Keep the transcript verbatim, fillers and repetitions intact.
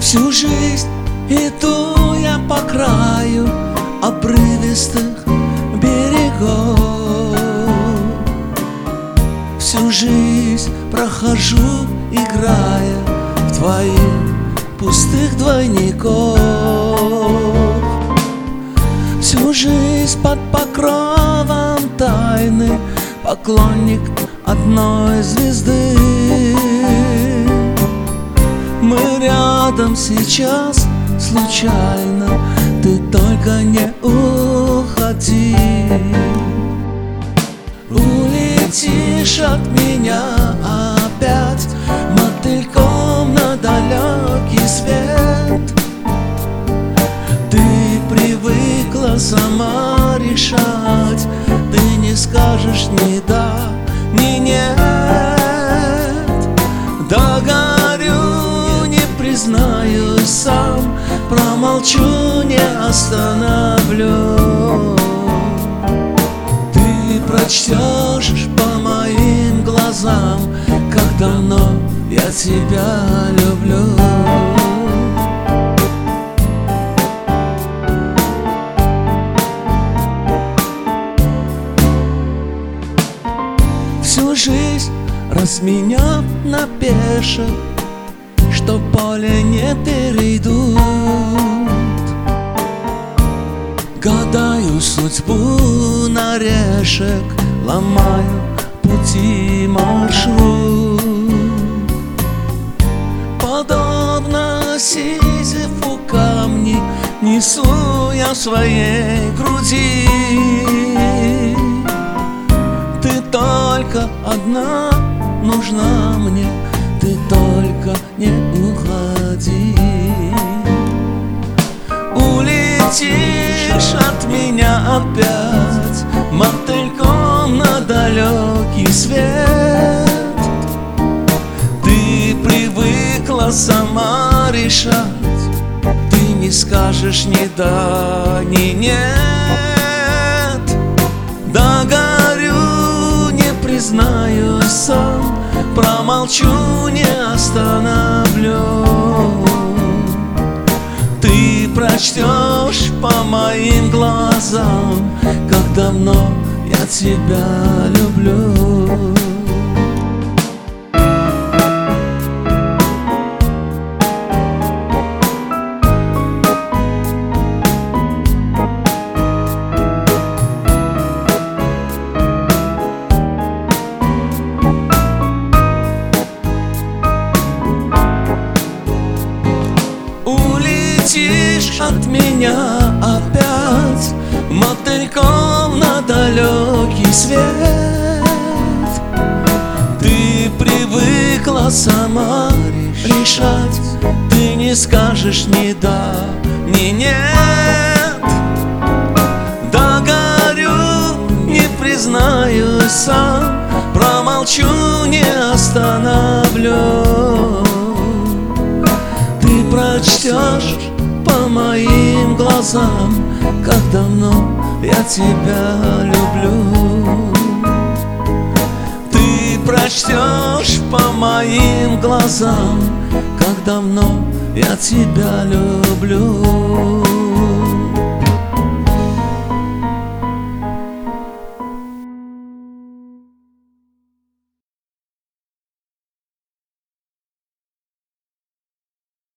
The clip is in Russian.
Всю жизнь иду я по краю обрывистых берегов. Всю жизнь прохожу, играя в твоих пустых двойников. Всю жизнь под покровом тайны поклонник одной звезды. Мы рядом сейчас случайно, ты только не уходи. Улетишь от меня опять мотыльком на далекий свет. Ты привыкла сама решать, ты не скажешь ни да, ни нет. Догорю, не признаюсь сам, промолчу, не остановлю. Ты прочтешь по моим глазам, как давно я тебя люблю. Всю жизнь разменяв на пешек, что поле не перейдут, гадаю судьбу на решек, ломаю пути маршрут. Подобно Сизифу камни несу я в своей груди. Ты только одна нужна мне, ты только не уходи. Улетишь от меня опять мотыльком на далекий свет. Ты привыкла сама решать, ты не скажешь ни да, ни нет. Догорю, не признаюсь сам, промолчу, не остановлю. Ты прочтешь по моим глазам, как давно я тебя люблю. Улетишь от меня опять мотыльком на далекий свет. Ты привыкла сама решать, ты не скажешь ни да, ни нет. Догорю, не признаюсь сам, промолчу, не остановлю. Ты прочтешь по моим глазам, как давно я тебя люблю. Ты прочтешь по моим глазам, как давно я тебя люблю.